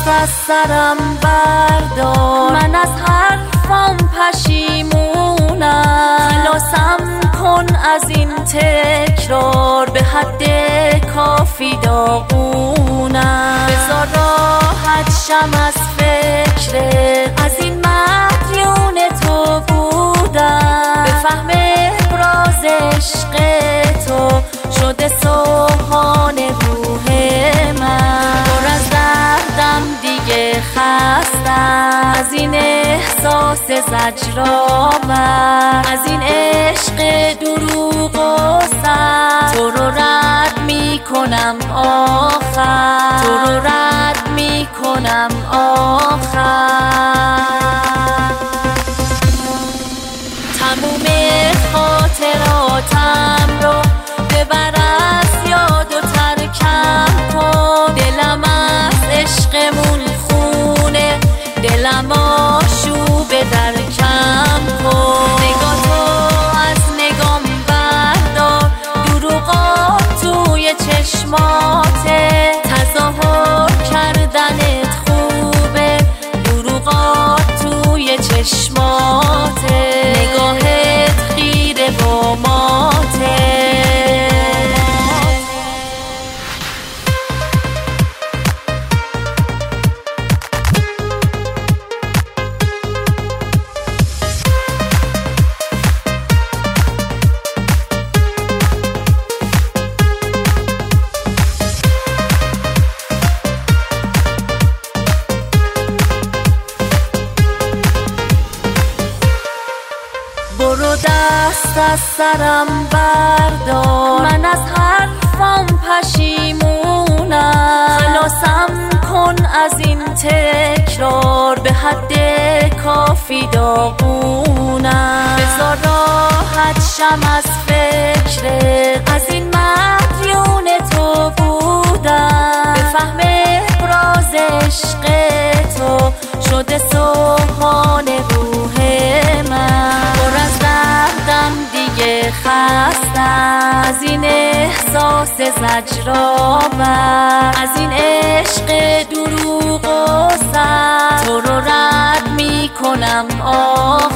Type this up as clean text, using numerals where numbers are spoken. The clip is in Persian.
دست از سرم بردار، من از حرفام پشیمونم. خلاصم کن از این تکرار، به حد کافی داغونم. بذار راحت شم از فکرت، از این مدیون تو بودم. بفهم راز عشق تو شده سوهان روح من. پر از دردم دیگه خستم از این احساس زجرآور، از این عشق دروغ و سر. تو رو رد میکنم آخر، تو رو رد میکنم آخر. تموم خاطراتم رو ببر از یاد و ترکم کن. دلم از عشقمون خونه، دلم آشوب درکم کن. نگاه تو از نگام بردار، دروغات توی چشماته. تظاهر کردنت خوبه، دروغات توی چشماته. نگاهت خیره با ماته. برو دست از سرم بردار، من از حرفام پشیمونم. خلاصم کن از این تکرار، به حد کافی داغونم. بذار راحت شم از فکرت، از این مدیون تو بودم. بفهم راز عشق تو شده سوهان روح من. پر از دردم دیگه خستم از این احساس زجرآور، از این عشق دروغ و سر. تو رو رد میکنم آخر.